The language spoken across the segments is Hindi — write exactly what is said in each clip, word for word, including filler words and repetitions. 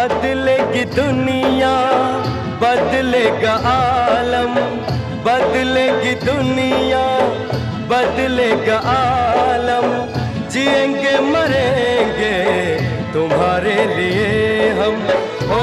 बदलेगी दुनिया, बदलेगा आलम, बदलेगी दुनिया, बदलेगा आलम। जिएंगे मरेंगे तुम्हारे लिए हम। हो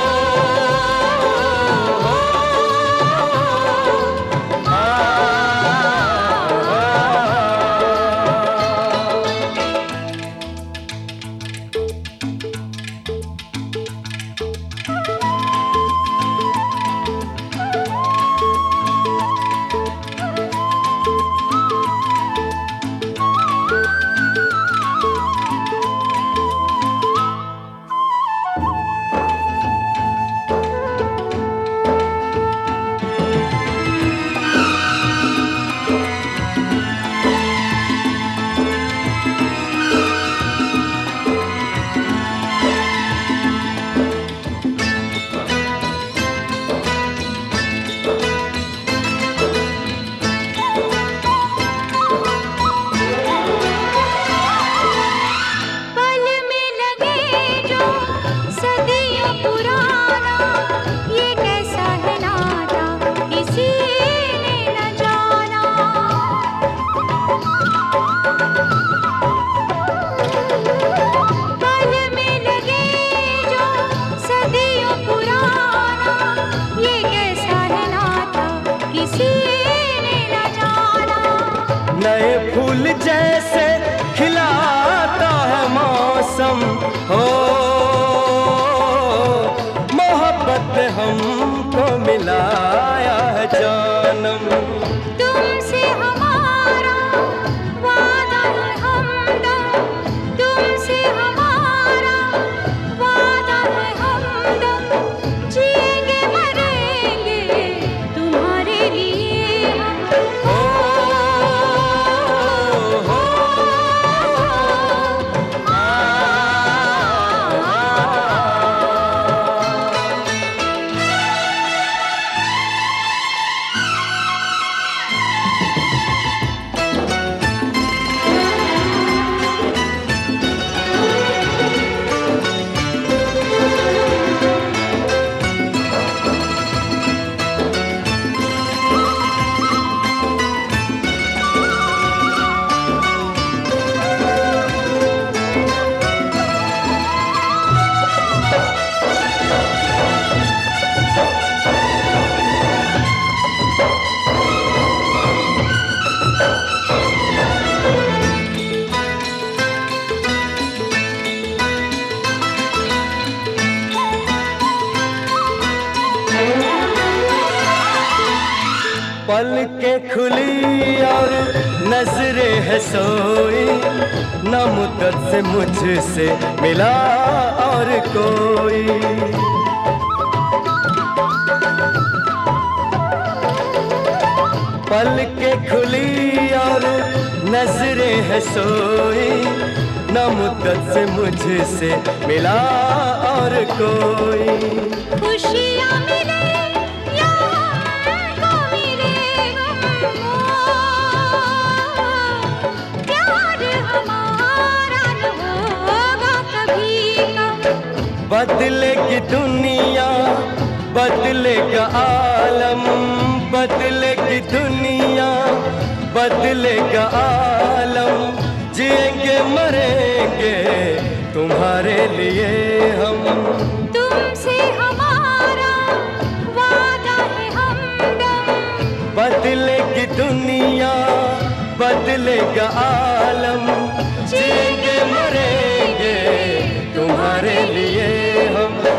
नए फूल जैसे खिलाता है मौसम। हो मोहब्बत ने हमको मिलाया है जानम। तुमसे हमारा वादा है हमदम, तुमसे हमारा वादा है हमदम। जिएंगे मरेंगे तुम्हारे लिए हम। पलकें खुली और नजरें है सोई, न मुद्दत से मुझसे मिला और कोई। पलकें खुली और नजरें है सोई, न मुद्दत से मुझसे मिला और कोई। खुशियाँ मिले बदलेगी दुनिया, बदलेगा आलम, बदलेगी दुनिया, बदलेगा आलम। जिएंगे मरेंगे तुम्हारे लिए हम। तुमसे हमारा वादा है हमदम। बदलेगी दुनिया, बदलेगा आलम। जिएंगे मरेंगे तुम्हारे लिए हम।